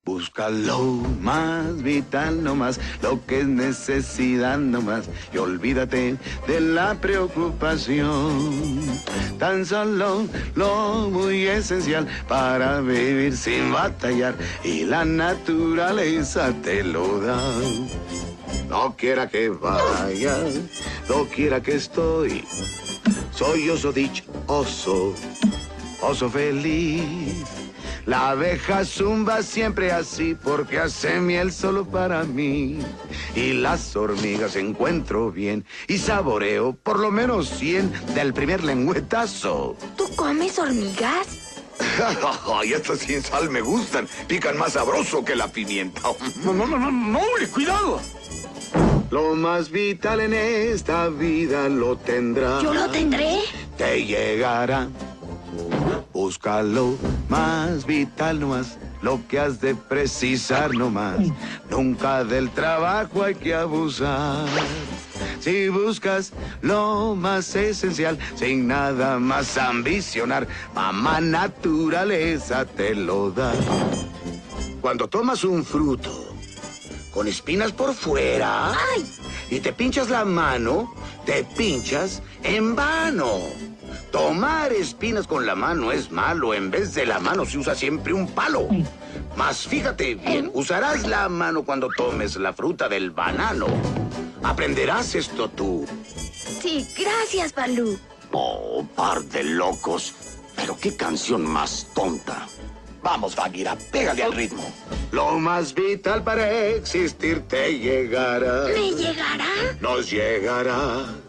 Busca lo más vital nomás, lo que es necesidad nomás, y olvídate de la preocupación. Tan solo lo muy esencial para vivir sin batallar, y la naturaleza te lo da. No quiera que vaya, no quiera que estoy, soy oso dichoso, oso feliz. La abeja zumba siempre así porque hace miel solo para mí. Y las hormigas encuentro bien y saboreo por lo menos 100 del primer lengüetazo. ¿Tú comes hormigas? Ay, estas sin sal me gustan. Pican más sabroso que la pimienta. No, hombre, cuidado. Lo más vital en esta vida lo tendrás. ¿Yo lo tendré? Te llegará. Búscalo más vital nomás, lo que has de precisar nomás. Nunca del trabajo hay que abusar. Si buscas lo más esencial, sin nada más ambicionar, mamá naturaleza te lo da. Cuando tomas un fruto con espinas por fuera, ¡ay! Y te pinchas la mano, te pinchas en vano. Tomar espinas con la mano es malo. En vez de la mano se usa siempre un palo. Mas fíjate bien, usarás la mano cuando tomes la fruta del banano. Aprenderás esto tú. Sí, gracias, Balú. Oh, par de locos. Pero qué canción más tonta. Vamos, Bagheera, pégale al ritmo. Lo más vital para existir te llegará. ¿Me llegará? Nos llegará.